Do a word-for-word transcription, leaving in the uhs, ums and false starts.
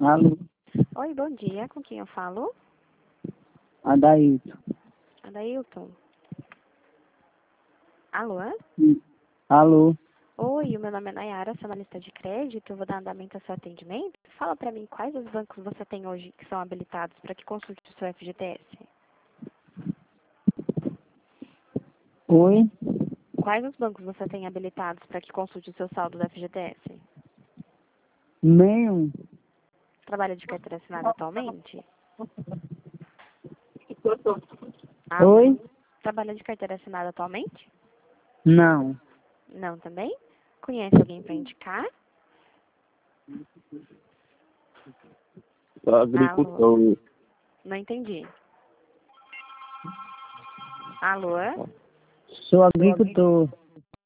Alô, Oi, bom dia. Com quem eu falo? Adailton. Adailton. Alô? Hum. Alô, Oi, o meu nome é Nayara, sou analista de crédito. Eu vou dar andamento ao seu atendimento. Fala pra mim quais os bancos você tem hoje que são habilitados para que consulte o seu F G T S. oi, Quais os bancos você tem habilitados para que consulte o seu saldo do F G T S? nenhum. Trabalha de carteira assinada atualmente? Alô? Oi, Trabalha de carteira assinada atualmente? não. Não também? Conhece alguém para indicar? Sou agricultor. Não entendi. Alô? Sou agricultor.